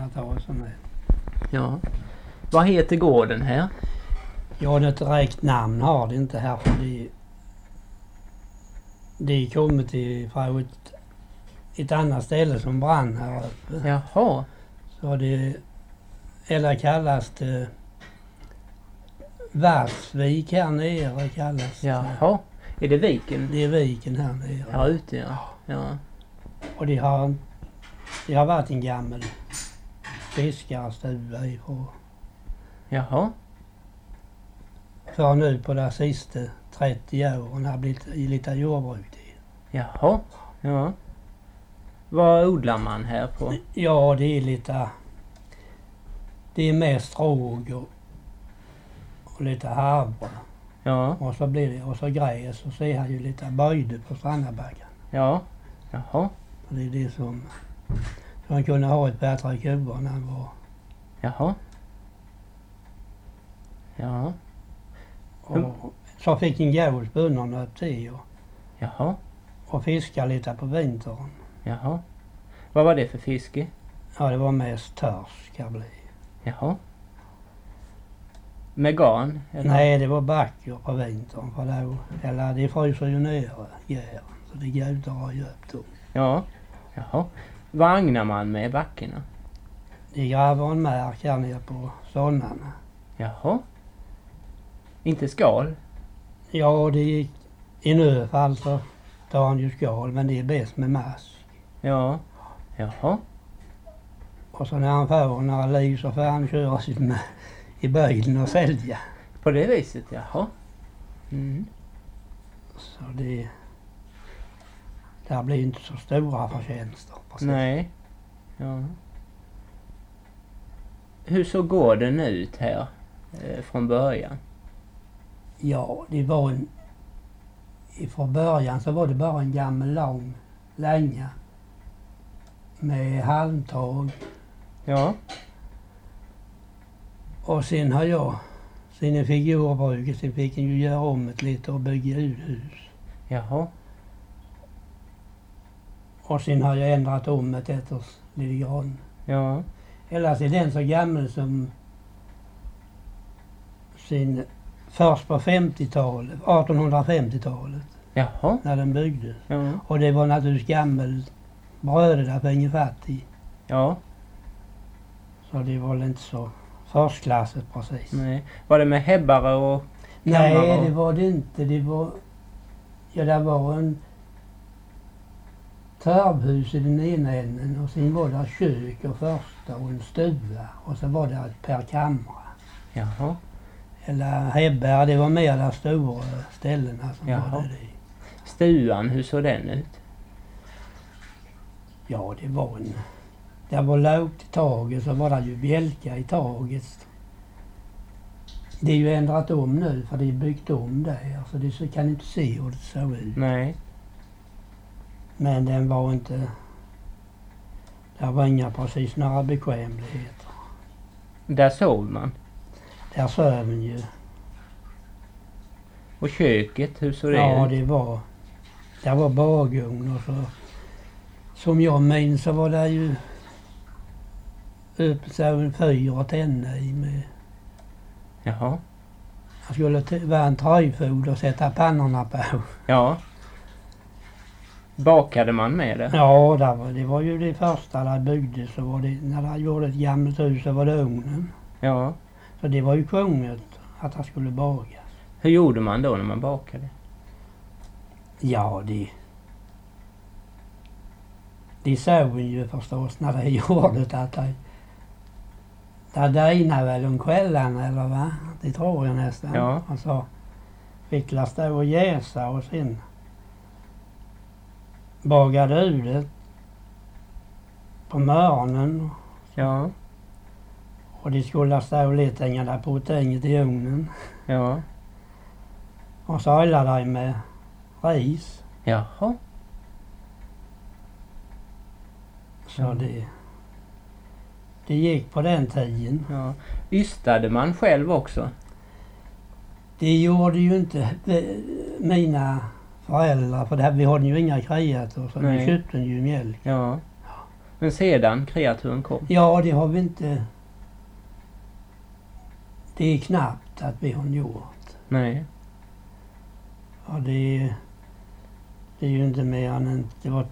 kunna ta oss med. Ja. Vad heter gården här? Ja, något direkt namn har det inte här, för de kommit ifrån ett annat ställe som brann här uppe. Jaha. Så det, eller kallas det Varsvik här nere kallas det. Jaha. Är det viken? Det är viken här nere. Här ute, ja. Ja. Och det har varit en gammal fiskarstuga ifrån. Jaha. För nu på de sista 30 åren har blivit lite jordbruk till. Jaha. Ja. Vad odlar man här på? Ja, det är lite... Det är mest råg och lite havre. Ja. Och så blir det, och så gräs, och så är han ju lite böjde på Strandabacken. Ja. Jaha. Och det är det som... Så han kunde ha ett bättre kuber när han var... Jaha. Ja. Och så fick en gås bönderna upp till Jaha. och fiska lite på vintern. Jaha. Vad var det för fiske? Ja, det var mest törsk ska bli. Jaha. Med garn? Eller? Nej, det var backor på vintern. För då, eller det fryser ju ner gären, så det går ut och har upp dem. Ja. Jaha. Vad agnar man med backorna? De gräver en märk här nere på Sonnarna. Jaha. Inte skal? Ja, det gick i nödfall så tar han ju skal, men det är bäst med mask. Ja. Jaha. Och så när han får några liv så får han köra sitt med i bilen och sälja. På det viset, jaha. Mm. Så det blir inte så stora förtjänster. Precis. Nej. Ja. Hur såg gården ut här från början? Ja, det var från början så var det bara en gammal lång länga med halmtag. Ja. Och sen jag fick jordbruket, sen fick en ju göra om ett lite och bygga ut hus. Jaha. Och sen har jag ändrat om det efter lite grann. Ja. Eller så är den så gammal som sin först på 50-talet, 1850-talet, Jaha. när den byggdes. Ja. Och det var naturligtvis gammal bröder där för ingen fatt i. Ja. Så det var väl inte så förstklassigt precis. Nej. Var det med häbbare och Nej, kammare? det var det inte. Det var en törvhus i den ena änden och sen var det kök och första och en stuga och så var det ett per kamra. Jaha. Eller häbbare, det var mer de stora ställena som Jaha. var det. Stuan, hur såg den ut? Ja, det var lågt i taget, så var det ju bjälka i taget. Det är ju ändrat om nu för det är byggt om där, så det kan inte se hur det såg ut. Nej. Men den var inte... Det var inga precis några bekvämligheter. Där sov man. Där söv den ju. Och köket, hur såg det Ja, ut? det var bagugn och så... Som jag minns så var det ju... Upp så en fyr att tända i med... Jaha. Jag skulle vara en träfod och sätta pannorna på. Ja. Bakade man med det? Ja, det var ju det första där byggdes. Så var det, när det gjorde ett gammalt hus så var det ugnen. Ja. Så det var ju sjunget att det skulle bagas. Hur gjorde man då när man bakade? Ja, de såg ju förstås när det gjorde det att det dejnade väl om kvällarna eller va? Det tror jag nästan. Ja. Och så fick det stå och jäsa och sen bagade ut det på morgonen. Ja. Och det skulle stå lite där proteinet i ugnen. Ja. Och så öllade de med ris. Jaha. Så det gick på den tiden. Ja. Ystade man själv också? Det gjorde ju inte mina föräldrar, för vi hade ju inga kreatur så Nej. vi köpte ju mjölk. Ja. Men sedan kreaturen kom? Ja, det har vi inte... Det är knappt att vi har gjort. Nej. Ja, det är ju inte mer än... Det var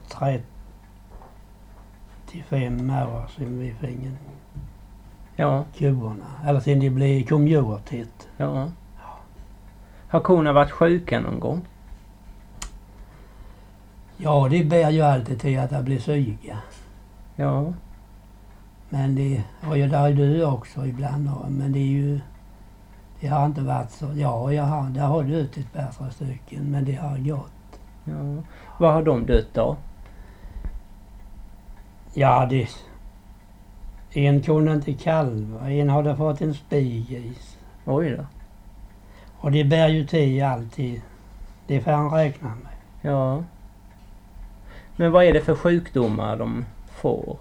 35 år sedan vi fick en Ja. korna. Eller sedan det kom djur hit. Ja. Har korna varit sjuka någon gång? Ja, det bär ju alltid till att det blir syga. Ja. Men det har ju där du också ibland. Men det är ju... Det har inte varit så... Ja, det har dött ett par stycken. Men det har gått. Ja. Vad har de dött då? Ja, det... En kunde inte kalva. En hade fått en spigis. Oj då. Och det bär ju till alltid. Det får han räkna med. Ja. Men vad är det för sjukdomar de får?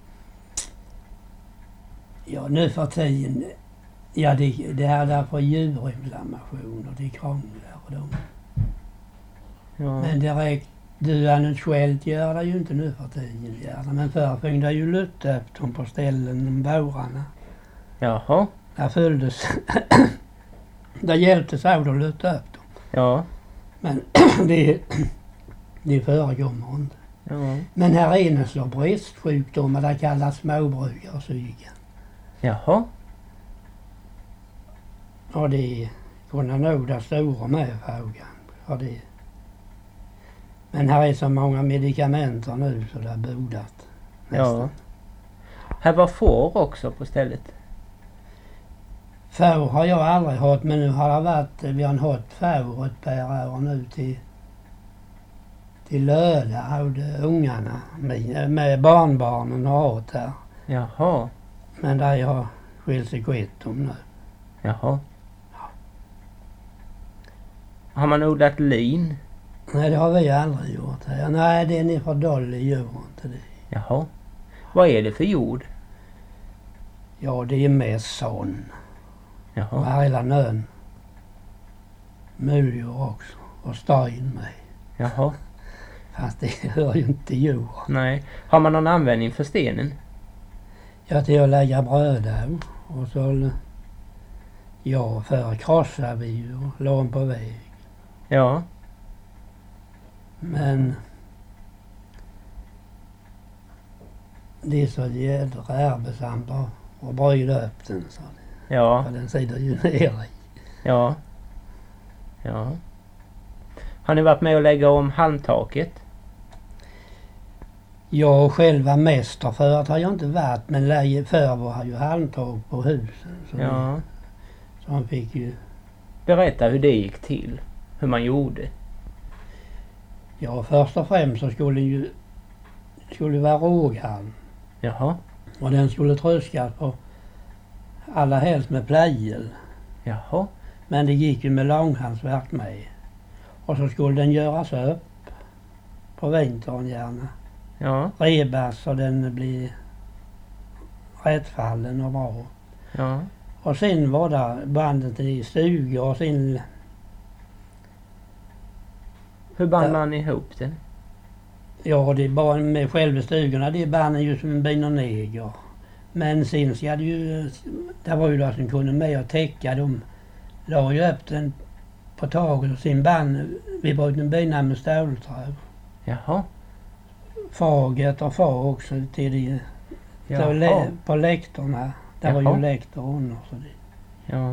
Ja, nu för tiden... Ja, det är därför djurinflammation och det krånglar och de. Ja. Men direkt dödandet självt gör det ju inte nu för tiden. Gärna. Men förr fick det ju lytta upp dem på ställen, de vårarna. Jaha. Där följdes... där hjälptes av att lytta upp dem. Ja. Men det förekommer inte. Ja. Men här är en slags bristsjukdomar, det kallas småbrukarsyken. Jaha. Och det kunde nog det stora med frågan. För det. Men här är så många medikamenter nu så det har bodat. Ja. Här var får också på stället. Får har jag aldrig hört, men nu har det varit, vi har hört får ett par år nu till lördag av de ungarna med barnbarnen har hört här. Jaha. Men där har skilt sig kvitt om nu. Jaha. Har man odlat lin? Nej, det har vi aldrig gjort här. Nej, den är för dålig djur inte det. Jaha. Vad är det för jord? Ja, det är mest sån. Och Jaha. hela nön. Muljor också. Och stein med. Jaha. Fast det hör ju inte till jord. Nej. Har man någon användning för stenen? Ja, till att lägga bröd av. Och så... Ja, förr krossade vi ju och la på väg. Ja. Men... Det är så jädra arbetsamt att bryta upp den. Så Ja. för den sitter ju ner i. Ja. Ja. Har ni varit med och lägga om halmtaket? Jag själv var mäster förut har jag inte varit, men förr var ju halmtak på husen. Så, Ja. så han fick ju... Berätta hur det gick till. Hur man gjorde. Ja, först och främst så skulle det vara råghalm. Jaha. Och den skulle tröskas på alla helst med plejel. Jaha. Men det gick ju med långhalsverk med. Och så skulle den göras upp på vintern gärna. Ja. Rebas så den blir rättfallen och bra. Ja. Och sen var det bandet i stugor och sen... Hur band Ja. man ihop den? Ja, det är bara med själva stugorna, det band ju som en binerneger. Men sen ska det ju... Det var ju de som kunde med och täcka dem. La ju upp den på taget och sen band... Vi brukade bina med ståltråd. Jaha. Faget och far också till det. Så Jaha. på läktorna. Där var Jaha. ju läktor under. Så det. Ja.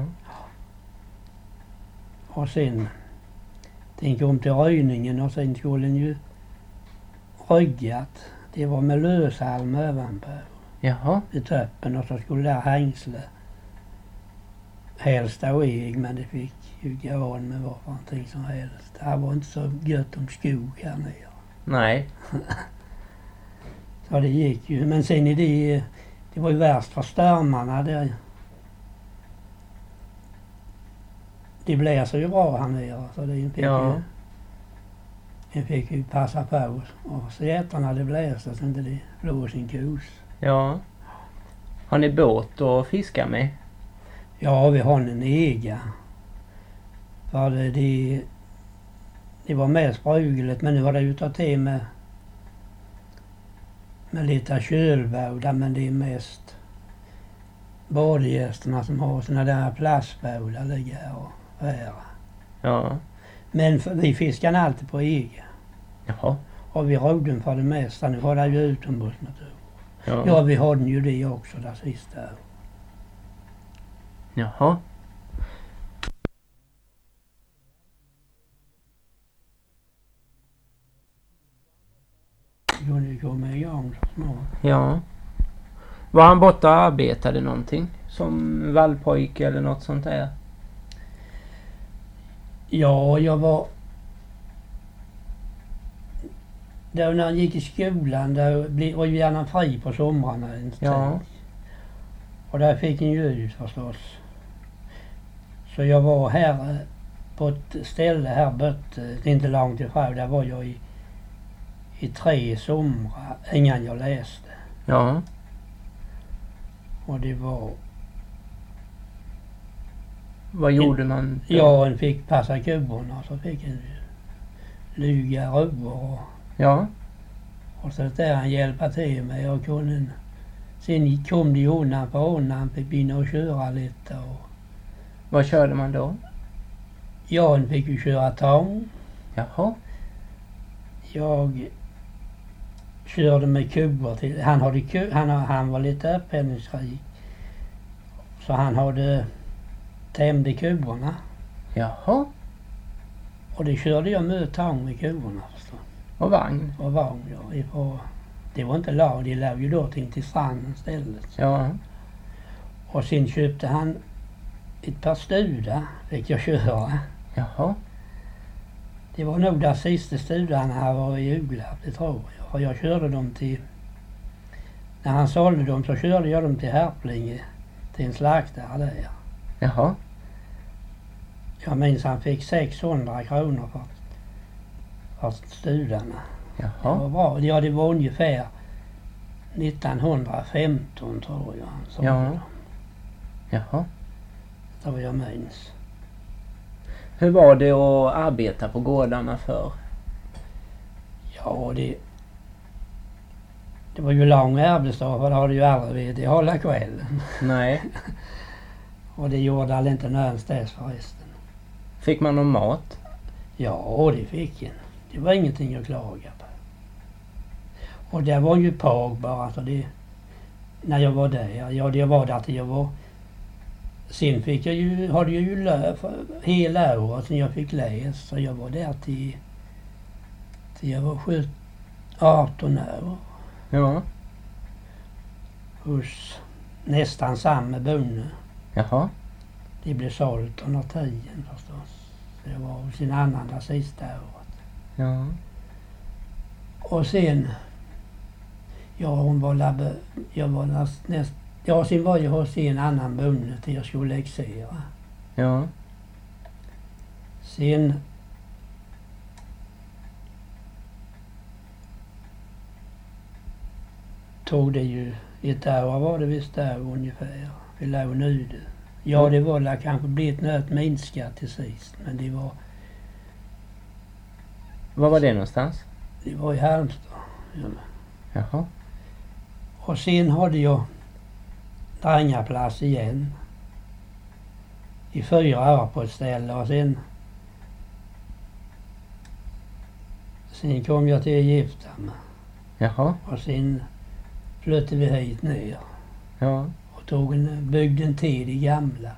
Och sen... Den kom till röjningen och sen skulle den ju ryggat. Det var med löshalm ovanpå. Jaha. I toppen och så skulle där hängsle. Helst och ägg men det fick ju gå an med vad för någonting som helst. Det var inte så gött om skog här nere. Nej. Så det gick ju. Men sen det var ju värst för störmarna. Det blåser ju bra här nere så det fick Ja. ju... Jag fick ju passa på och sätta när det blåste så inte det blåser sin kos. Ja. Har ni båt att fiska med? Ja, vi har en ega. För det var mer sprugligt men nu har det ju tagit till med med lite kölbådar, men det är mest badgästerna som har såna där plastbådar ligger och här. Ja. Men vi fiskar alltid på egen. Jaha. Och vi rodden för det mesta. Nu har det ju utomhusnatur. Ja. Ja, vi hade ju det också där sista året. Jaha. Kunde komma igång så smart. Ja. Var han borta och arbetade någonting? Som vallpojke eller något sånt där? Ja, jag var... Då när han gick i skolan, då var ju gärna fri på somrarna en tid. Ja. Och där fick en ju ut förstås. Så jag var här på ett ställe här bort, inte långt ifrån. Där var jag i 3 somrar innan jag läste. Ja. Och det var... Vad gjorde man? Ja, en fick passa kuborna, så fick en luga rubbar Ja. och så där han hjälpa till med. Och kunde... Sen kom de undan på undan, fick börja och köra lite. Och... Vad körde man då? Ja, han fick ju köra tång. Jaha. Jag körde med kubor till... Han var lite uppfinningsrik. Så han hade tämde kuborna. Jaha. Och det körde jag med tång med kuborna förstås. Och vagn? Och vagn, ja. Det var inte lag, de låg ju då till stranden istället. Ja. Och sen köpte han ett par studar, fick jag köra. Jaha. Det var nog de sista studarna här var i Ugglarp, det tror jag. Och jag körde dem till... När han sålde dem så körde jag dem till Härplinge, till en slaktare där. Jaha. Jag minns han fick 600 kronor för studarna. Det Jaha. var bra. Ja, det var ungefär 1915 tror jag han sålde Ja. dem. Jaha. Det var jag minns. Hur var det att arbeta på gårdarna för? Ja, det var ju lång arbetsdag, för det har du ju aldrig vid hålla kvällen. Nej. Och det gjorde all inte någonstans förresten. Fick man någon mat? Ja, det fick en. Det var ingenting att klaga på. Och det var ju påg bara, så det... När jag var där, ja det var där till jag var... Sen fick jag ju, hade jag ju hela året sen jag fick läs, så jag var där till jag var 18 år. Ja. Hos nästan samma bonde. Jaha. Det blev sålt under tiden förstås. Så jag var hos en annan där sista året. Ja. Och sen... Ja, hon var jag var ja, sen var jag hos en annan bonde till jag skulle läxera. Ja. Sen... tog det ju ett år var det visst där ungefär. Vi låg nu det. Ja, det var där kanske blivit något minskat till sist, men det var... Var var det någonstans? Det var i Halmstad. Ja. Jaha. Och sen hade jag drängarplats igen. I 4 år på ett ställe och sen kom jag till att gifta mig. Jaha. Och sen flyttade vi hit ner Ja. och byggde en tid i gamla.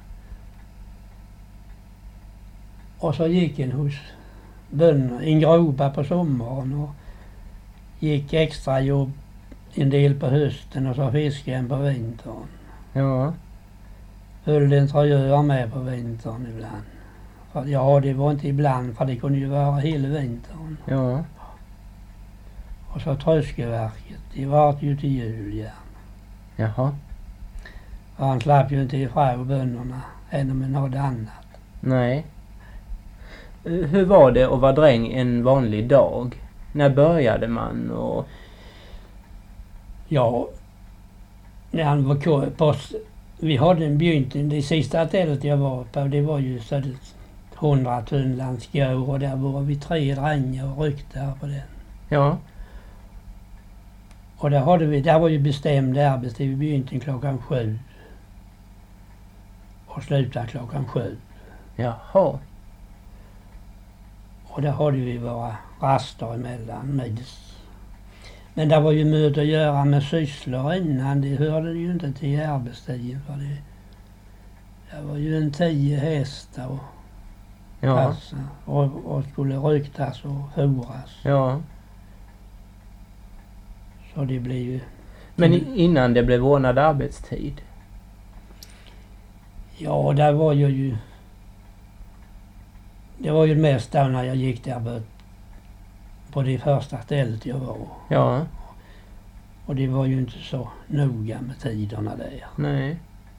Och så gick en hos bönder, en gropa på sommaren och gick extra jobb en del på hösten och så fiskade en på vintern. Ja. Följde interiör med på vintern ibland. För, ja, det var inte ibland, för det kunde ju vara hela vintern. Ja. Och så tröskelverket, det var ju till jul gärna. Jaha. Och han slapp ju inte ifrån bönderna ännu med något annat. Nej. Hur var det att vara dräng en vanlig dag? När började man och... Ja, när han var på... Vi hade en begynt, det sista stället jag var på, det var ju så 100 tunnlands går och där var vi 3 drängar och ryckte på den. Ja. Och där var ju bestämd arbetstid. Vi begynte 7:00 och slutade 7:00. Jaha. Och där hade vi våra raster emellan. Men det var ju mycket att göra med sysslor innan. Det hörde ju inte till arbetstiden. För det var ju en 10 hästar och passa och skulle ryktas och foras. Ja. Så det blev ju... Men innan det blev ordnad arbetstid? Ja, det var ju mest då när jag gick där på det första stället jag var. Ja. Och det var ju inte så noga med tiderna där. Nej.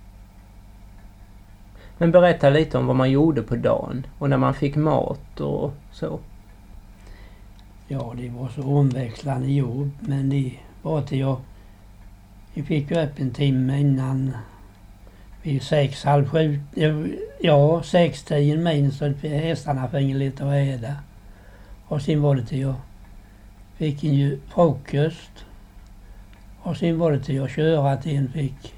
Men berätta lite om vad man gjorde på dagen och när man fick mat och så. Ja, det var så omväxlande jobb, men det var till vi fick ju upp en timme innan vid 6, halv 7, ja 6-10 minst så hästarna fick lite att äta. Och sen var det till fick en ju frukost och sen var det till att köra till en fick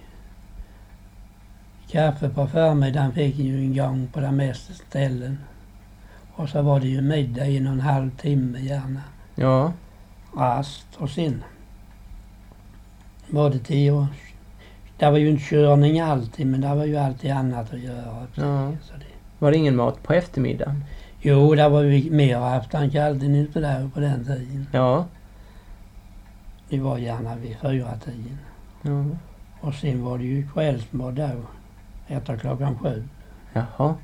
kaffe på förmiddagen fick en ju en gång på de mesta ställen. Och så var det ju middag 1,5 timme gärna. Ja. Rast och sen var det till det var ju en körning alltid men det var ju alltid annat att göra. Ja. Var det ingen mat på eftermiddagen? Jo, det var ju mer aftonkalten inte där på den tiden. Ja. Det var gärna vid 4-tiden. Ja. Och sen var det ju kvällsmat då efter 7:00. Jaha.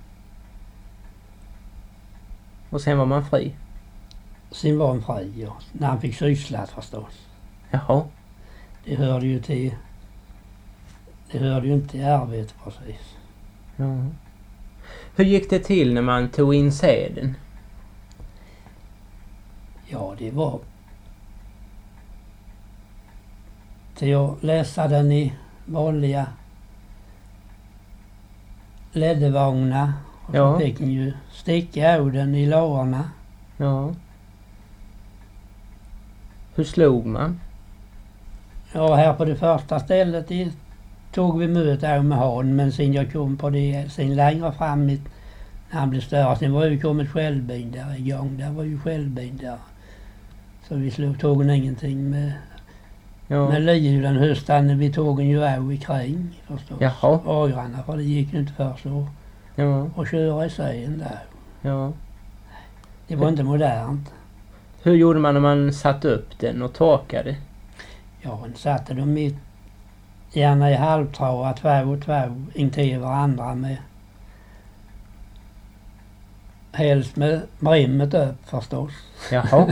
Och sen var man fri? Sen var han fri, ja. När han fick sysslat förstås. Jaha. Det hörde ju inte till arbetet precis. Ja. Hur gick det till när man tog in säden? Ja, det var till att läsa den i vanliga ledvagnar. Och så fick en ju sticka av den i lårarna. Ja. Hur slog man? Ja, här på det första stället tog vi möte av med han, men sen jag kom på det sen längre fram när han blev större. Sen var ju kommit självbin där igång. Där var ju självbin där. Så vi tog ingenting med liven hösten. Vi tog en ju av i kring förstås. Jaha. Ågrarna, för det gick ju inte för så. Ja. Och köra i sen där. Ja. Det var inte modernt. Hur gjorde man när man satte upp den och torkade? Ja, man satte dem gärna i halvtrådar, 2 och 2 intill varandra med helst med brimmet upp förstås. Jaha.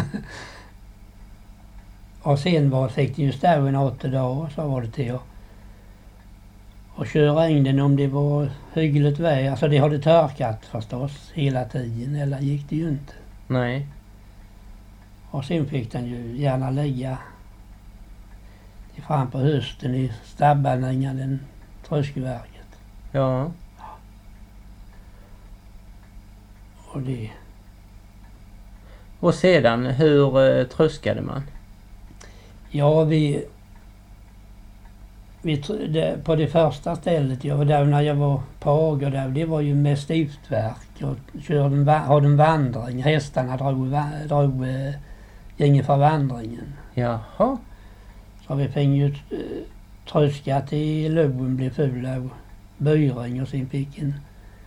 Och sen fick det ju stå en 8 dagar så var det till att köra in den om det var hyggligt väder. Alltså det hade torkat förstås hela tiden, eller gick det ju inte. Nej. Och sen fick den ju gärna ligga fram på hösten i stabbarna innan den tröskverket. Ja. Och sedan, hur tröskade man? Ja, på det första stället, jag var där när jag var på Ager där, det var ju med stiftverk. Jag hade en vandring, hästarna drog ingen för vandringen. Jaha. Så vi fick ju tröska till loven blev full av byring och sen fick en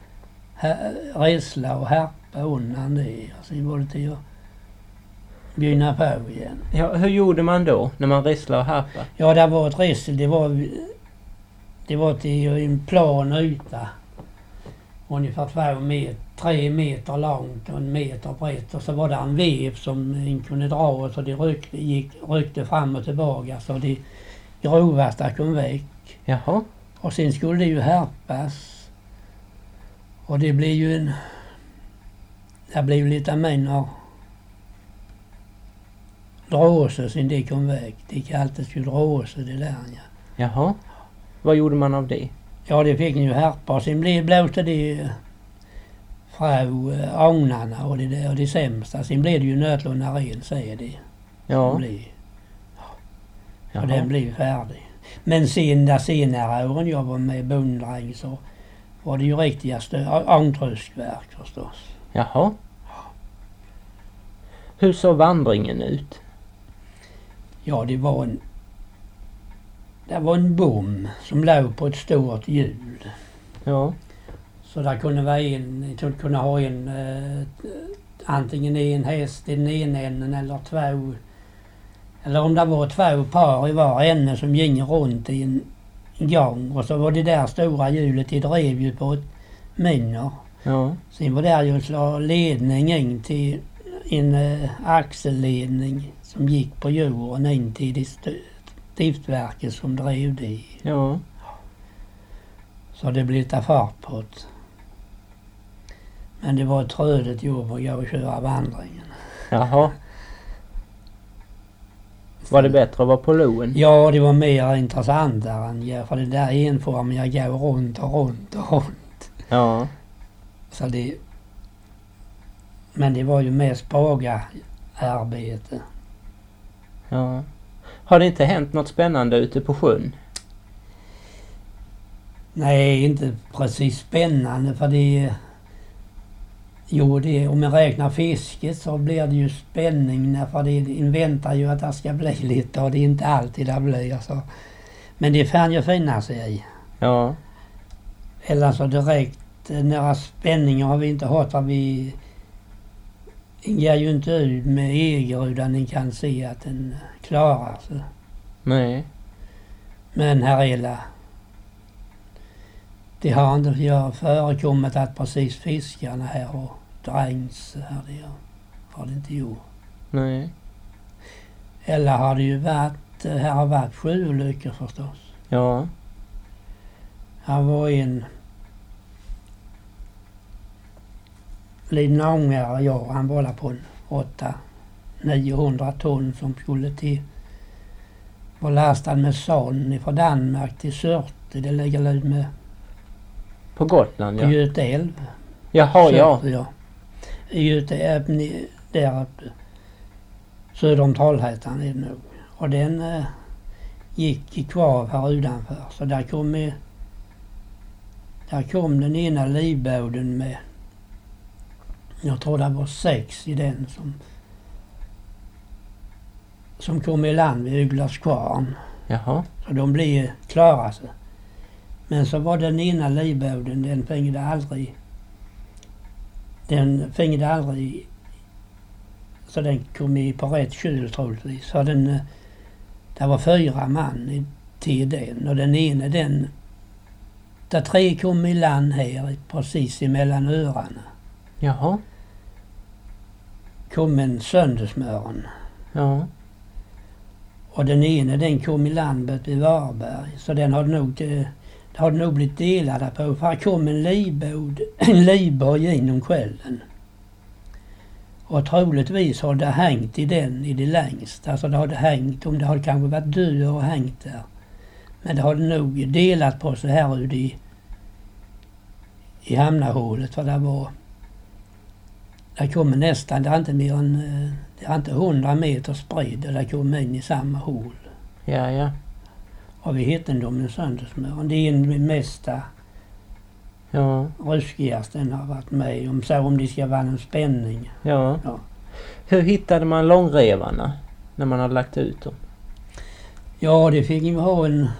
resla och härpa undan det. Och sen var det till att bygna på igen. Ja, hur gjorde man då när man resslade och härpa? Ja, det var ett ressel. Det var till en plan yta. Ungefär 3 meter långt och 1 meter brett. Och så var det en vev som en kunde dra och så det ryckte fram och tillbaka så det grovaste kom väck. Jaha. Och sen skulle det ju härpas. Och det blev ju det blev lite mindre dråse sen det kom väck. Det kallades ju dråse det där. Ja. Jaha. Vad gjorde man av det? Ja, det fick ni ju härpa och sen blåste det från agnarna och det sämsta. Sen blev det ju nötlåna ren, säger det. Ja. Så den blev färdig. Men sen senare åren jag var med bonddräng så var det ju riktiga ångtröskverk förstås. Jaha. Hur såg vandringen ut? Ja, det var en bom som låg på ett stort hjul. Ja. Så där kunde ha antingen en häst i den ena änden eller två. Eller om det var två par i var ände som gick runt i en gång. Och så var det där stora hjulet, det drev ju på ett minner. Ja. Sen var det ju en slags ledning in till en axelledning som gick på jorden in till det stiftverket som drev det. Ja. Så det blev lite fart på det. Men det var ett trödigt jobb att gå och köra vandringen. Jaha. Var det bättre att vara på loen? Ja, det var mer intressant än för det där enformiga går runt och runt och runt. Ja. Så men det var ju mest arbete. Ja. Har det inte hänt något spännande ute på sjön? Nej, inte precis spännande för det... Jo, om jag räknar fisket så blir det ju spänning för det inväntar ju att det ska bli lite och det är inte alltid det blir så. Men det kan ju finnas i. Ja. Eller så direkt, några spänningar har vi inte haft för vi ger ju inte ut med eger utan ni kan se att den klarar sig. Nej. Men här är det har inte förekommit att precis fiskarna här och drängs här det har det inte gjort. Nej. Eller har det ju varit, här har varit sjöolyckor förstås. Ja. Här var en liten ångare, han var där på 800-900 ton som skulle till var lastad med sand från Danmark till Sörte. Det ligger ut med På Gotland, ja. på Göte älv. Jaha, ja. Ja. I Göte älv där uppe. Söder om Trollhättan är det nog. Och den gick kvar här utanför. Så där kom den ena livbåden med, jag tror det var 6 i den som kom i land vid Uglaskvarn. Jaha. Så de blev klara sig. Men så var den ena livbåden, den fängde aldrig så den kom i på rätt kyl troligtvis. Så det var 4 man till den och den ena där 3 kom i land här precis emellan öarna. Jaha. Kom en söndersmören. Ja. Och den ena den kom i land vid Varberg. Så den hade nog blivit delade på. För här kom en livbåt genom kvällen. Och troligtvis har det hängt i det längsta. Alltså det hade hängt, om det hade kanske varit död och hängt där. Men det hade nog delat på sig här ute i hamnahålet. För där kommer nästan, det är inte mer än, det är inte 100 meter sprid och där kommer in i samma hål. Ja, ja. Och vi hittade dem en söndagsmorgon. Det är den mesta ruskigaste den har varit med om det ska vara en spänning. Ja. Hur hittade man långrevarna när man hade lagt ut dem? Ja, det fick ju ha en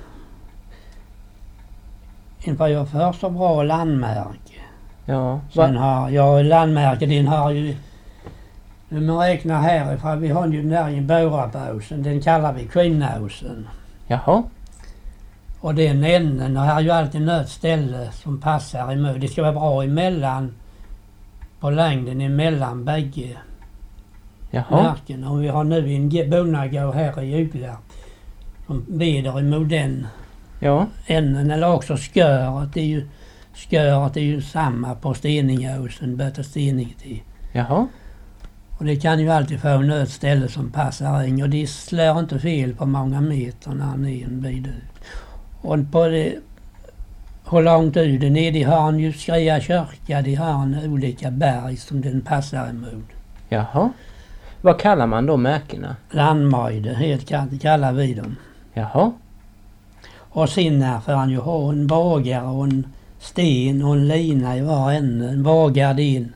vad jag först så bra landmärke. Ja. Sen landmärke den har ju, när man räknar härifrån, vi har ju den där i Borapausen, den kallar vi Kvinnausen. Jaha. Och den änden, och här är ju alltid något ställe som passar emot. Det ska vara bra emellan, på längden emellan bägge märken. Och vi har nu en bonnagård här i Ugla som veder emot den änden, eller också sköret. Sköret är ju samma på Steningåsen, Böta Stening till. Jaha. Och det kan ju alltid få något ställe som passar in och det slår inte fel på många meter när han är en bit ut. Och på det, hur långt ut den är, de har han ju Skria kyrka, de har en olika berg som den passar emot. Jaha. Vad kallar man då märkena? Landmöjde, helt kallar vi dem. Jaha. Och sen får han ju ha en bagare och en sten och en lina i var ände. En bagardin.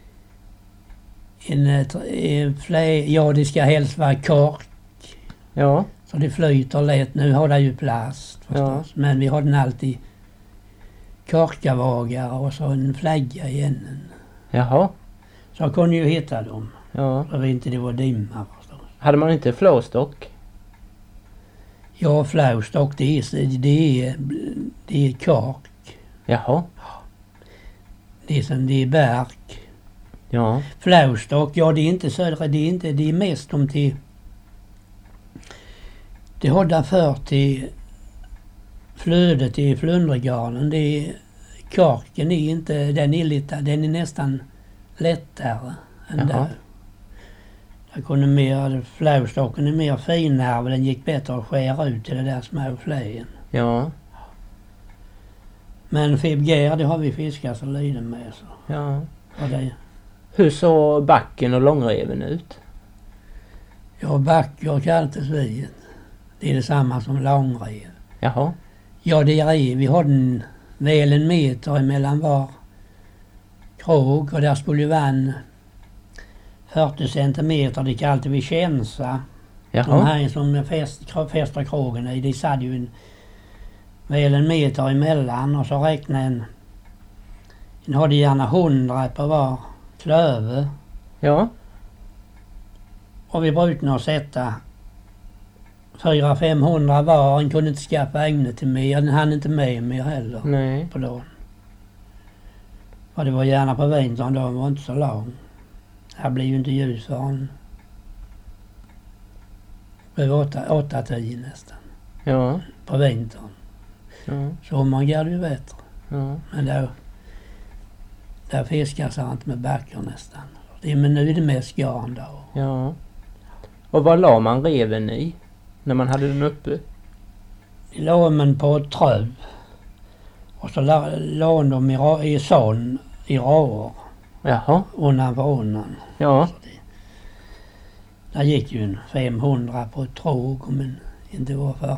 Ja, det ska helst vara kork. Ja. Så det flyter lätt. Nu har det ju plast förstås. Ja. Men vi har den alltid korkavagare och så en flagga i änden. Jaha. Så jag kunde ju hitta dem. Ja. Så inte det var dimma förstås. Hade man inte flåstock? Ja, flåstock det är kork. Jaha. Det är bark. Ja. Flåstock, ja det är inte södra, det är mest om till... Det har därför till flödet i flundregarnen. Det är korken är inte, den är nästan lättare än där. Jag kunde mer, flåstocken är mer finare, den gick bättre att skära ut i det där små flägen. Ja. Men fibgär, det har vi fiskat så lite med så. Ja. Och det, hur såg backen och långreven ut? ja, back och kaltesviet. Det är detsamma som långrev. Jaha. Ja, det är vi har den väl 1 meter emellan var krog och där skulle ju vara en 40 centimeter. Det kan alltid vi känsa. Jaha. De här som fäster krogen i, det satt ju väl 1 meter emellan och så räknade en hade gärna 100 på var klöver. Ja. Och vi brukade nog sätta 400-500 var. Han kunde inte skaffa ägnet till mer. Den hann inte med mer heller. Nej. På dagen. Och det var gärna på vintern då. Den var inte så lång. Här blir ju inte ljus förrän det var 8-10 nästan. Ja. På vintern. Ja. Sommaren går det ju bättre. Ja. Men där fiskas han inte med backar nästan. Men nu är det mest garn då. Ja. Och vad la man reven i när man hade den uppe? Vi la man på ett tröv. Och så la de i sån i rader. Jaha. Undan för undan. Ja. Där gick ju en 500 på ett tråg om inte var för.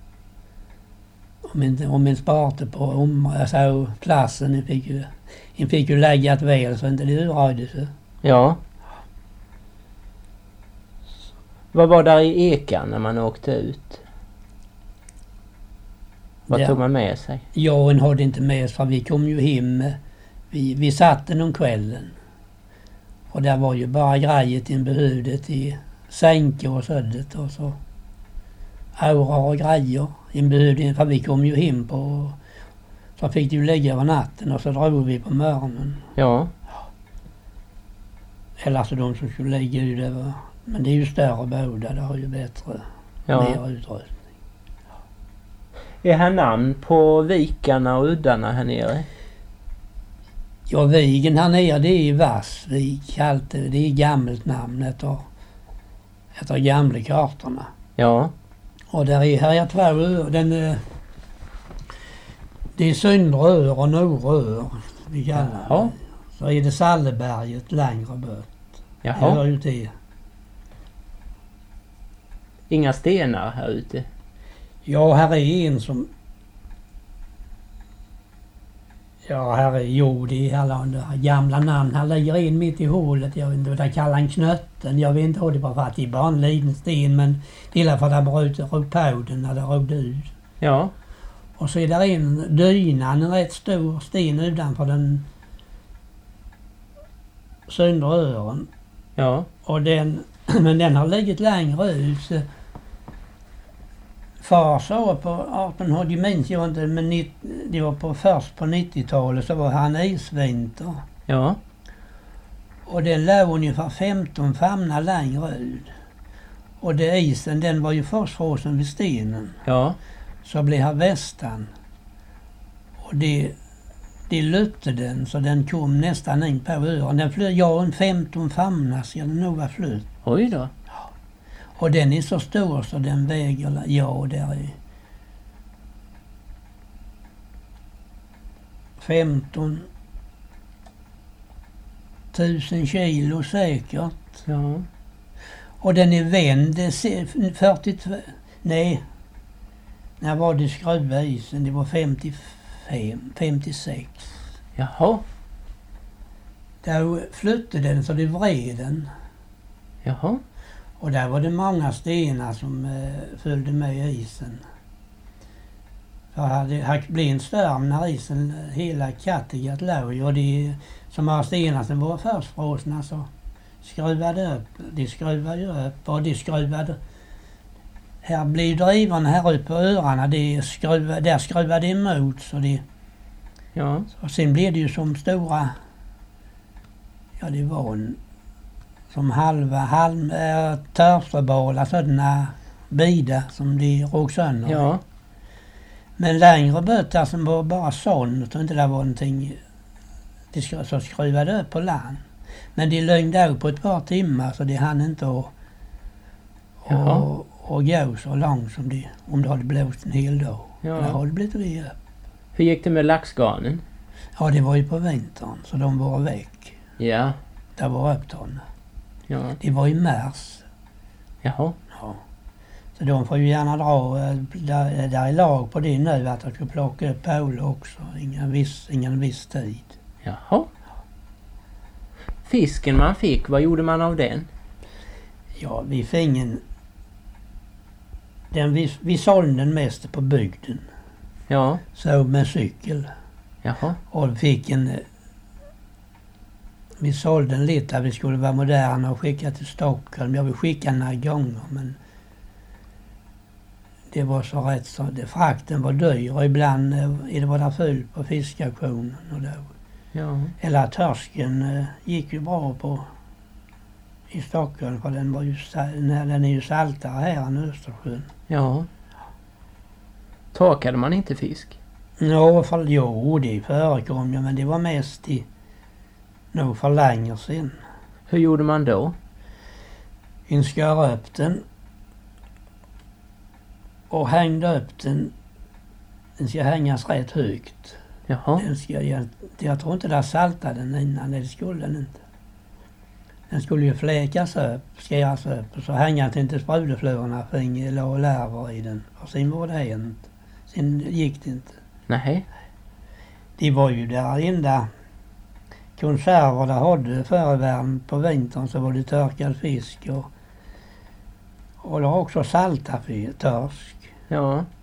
Om en sparte på alltså klassen fick ju lägga ett väl så inte det urröjde sig. Ja. Vad var där i ekan när man åkte ut? Vad tog man med sig? Ja, en hade inte med sig för vi kom ju hem. Vi satt den om kvällen. Och där var ju bara grejet en behövde till sänke och sådant och så aura och grejer. En behövde, för vi kom ju hem på så fick du lägga över natten och så drog vi på morgonen. Ja. Eller så de som skulle lägga ut över. Men det är ju större båda, det har ju bättre, mer utrustning. Är här namn på vikarna och uddarna här nere? Ja, vigen här nere det är Vassvik. Det är gammalt namn efter gamla kartorna. Ja. Och där är här 2 öar. Det är Söndre öar och Norra öar. Vi kallar det. Så är det Salleberget längre bort. Jaha. Det hör ju till. Inga stenar här ute? Ja, här är en som... Ja, här är Jodi, alla gamla namn. Här ligger en mitt i hålet. Jag vet inte vad det kallar en knötten. Jag vet inte vad det var för att det är bara en liten sten. Men det är för att det rog på den när det rådde ut. Ja. Och så är där en dynan, en rätt stor sten utanför den söndra ören. Ja. Och men den har legat längre ut. Så far sa på 1800, det minns jag inte, men det var först på 90-talet så var han isvinter. Ja. Och den låg ungefär 15 famnar längre ut. Och isen den var ju först frosen vid stenen. Ja. Så blev här västan. Och det lötte den så den kom nästan in på ören. Den flöt, en 15 famnar ska den nog vara flöt. Oj då. Ja. Och den är så stor så den väger, där är 15 000 kilo säkert. Ja. Och den är vänd 42, nej När var det skruvade isen? Det var 56. Jaha. Då flyttade den så det vred den. Jaha. Och där var det många stenar som följde med isen. För det blev en storm när isen hela Kattegatt låg. Och de som har stenar som var förstfrosna så skruvade upp. De skruvade upp och de skruvade. Här blev drivarna här uppe på öarna. Där skruvade emot så det. Ja. Och sen blev det ju som stora. Ja, det var som törstebålar, sådana bidar som de råk sönder. Ja. Men längre bötar som var bara sån, och inte det var någonting, så skruvade upp på land. Men de lögde av på ett par timmar så de hann inte att gå så långt som de, om det hade blåst en hel dag. Ja. Det hade blivit det upp. Hur gick det med laxgarnen? Ja, det var ju på vintern så de var väck. Ja. Det var upptagna. Ja. Det var i mars. Jaha. Ja. Så de får ju gärna dra, där är lag på det nu att de ska plocka upp ål också. Ingen viss tid. Jaha. Fisken man fick, vad gjorde man av den? Ja, vi fick vi sålde den mest på bygden. Ja. Så med cykel. Jaha. Och vi sålde den lite, vi skulle vara moderna och skicka till Stockholm. Jag vill skicka några gånger men det var så rätt så. Frakten var dyr och ibland var det full på fiskauktionen. Och då. Ja. Eller torsken gick ju bra i Stockholm för den är ju saltare här än Östersjön. Ja. Torkade man inte fisk? Jo, det förekom ju men det var mest nog för länge sedan. Hur gjorde man då? En skar upp den och hängde upp den. Den ska hängas rätt högt. Jaha. Jag tror inte det saltade den innan, det skulle den inte. Den skulle ju fläkas upp, skäras upp och så hänga den till sprudeflorna fick larver i den. Och sen var det hänt. Sen gick det inte. Nej. Det var ju där enda konserver där hade förr i världen på vintern så var det törkad fisk och det var också salta torsk. Ja.